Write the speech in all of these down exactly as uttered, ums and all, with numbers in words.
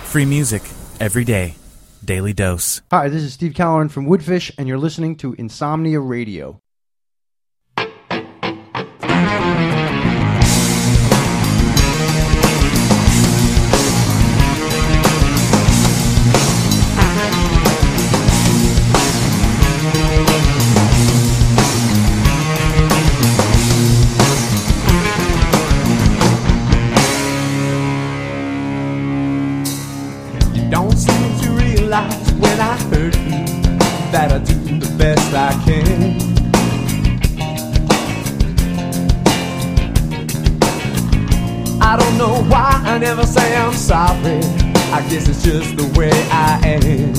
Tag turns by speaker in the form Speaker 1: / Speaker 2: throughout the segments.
Speaker 1: Free music every day. Daily Dose.
Speaker 2: Hi, this is Steve Calloran from Woodfish, and you're listening to Insomnia Radio.
Speaker 3: When I hurt you, that I do the best I can. I don't know why I never say I'm sorry. I guess it's just the way I am.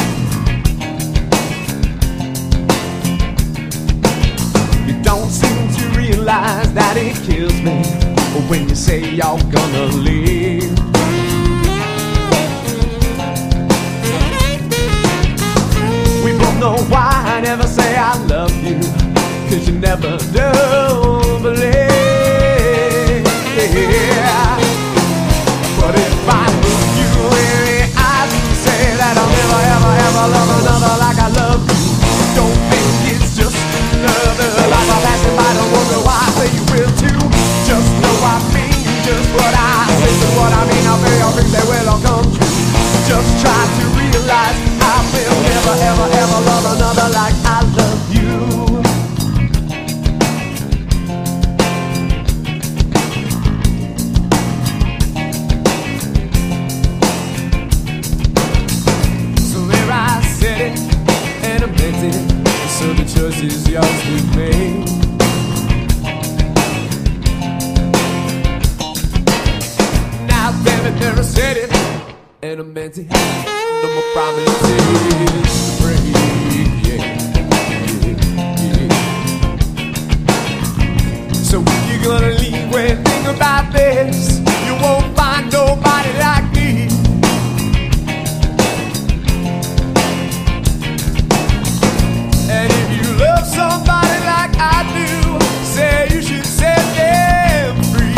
Speaker 3: You don't seem to realize that it kills me when you say you're gonna leave. Know why I never say I love you, 'cause you never do believe. But if I look you in the eyes and say that I'll never ever ever love another like I love you, don't think it's just another life I'm passing by. Don't wonder why I say you will too. Just know I mean just what I say. So what I mean, I'll say all things that will all come true. Just try to realize I will never, ever, ever love another like I love you. So there I said it, and I meant it. So the choice is yours to make. Now damn it, there I said it, and I meant it. No more promises to break, yeah, yeah, yeah. So if you're gonna leave, well, think about this. You won't find nobody like me. And if you love somebody like I do, say you should set them free.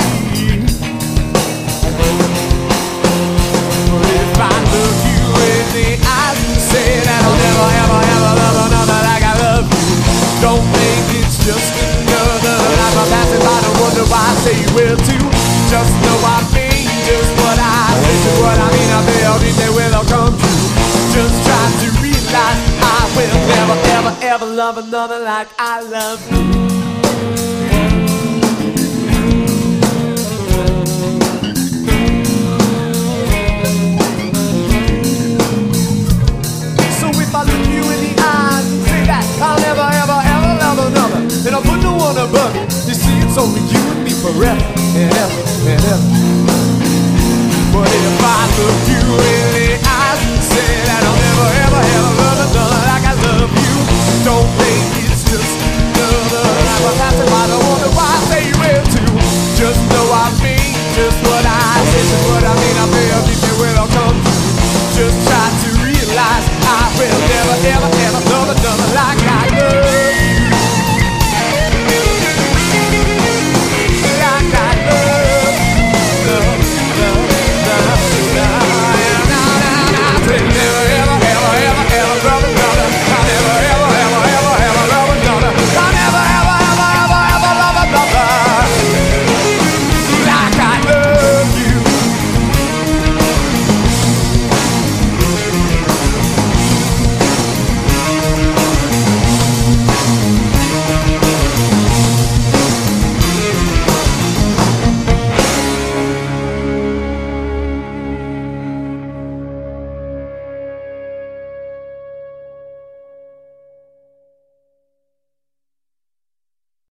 Speaker 3: But if I look you in the eyes and say that I'll never, ever, ever love another like I love you, don't think it's just another life I'm passing by. Don't wonder why I say you will too. Just know I mean just what I say. So what I mean, I say all these they will all come true. Just try to realize I will never, ever, ever love another like I love you. I'll never, ever, ever love another, and I'll put no one above you. You see, it's only you and me forever and ever and ever. But if I look you in